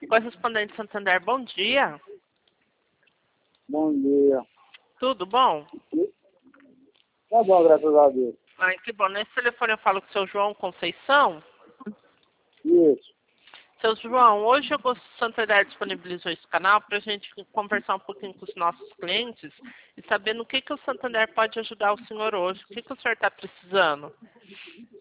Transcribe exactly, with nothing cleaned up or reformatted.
Correspondente Santander, bom dia. Bom dia. Tudo bom? Tá bom, graças a Deus. Ai, que bom. Nesse telefone eu falo com o seu João Conceição. Isso. Seu João, hoje o Santander disponibilizou esse canal para a gente conversar um pouquinho com os nossos clientes e saber no que, que o Santander pode ajudar o senhor hoje. O que, que o senhor está precisando?